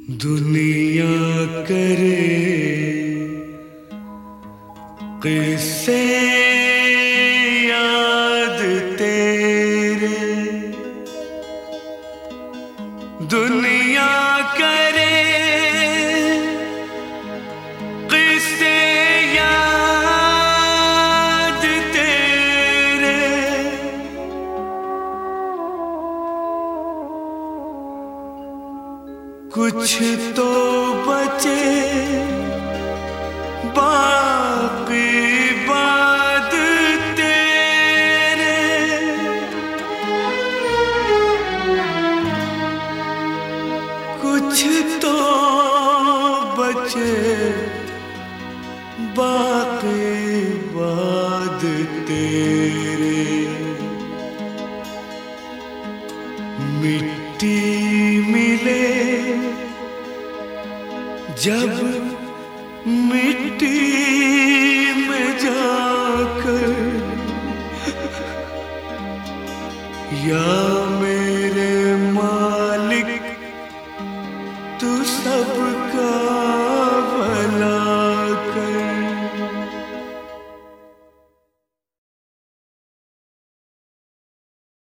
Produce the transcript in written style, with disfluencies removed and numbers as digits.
दुनिया करे किससे याद तेरे, दुनिया करे किससे याद तेरे। कुछ तो बचे बाकी बाद तेरे, कुछ तो बचे बाकी बाद तेरे। मिट्टी मिले जब मिट्टी में जाकर, या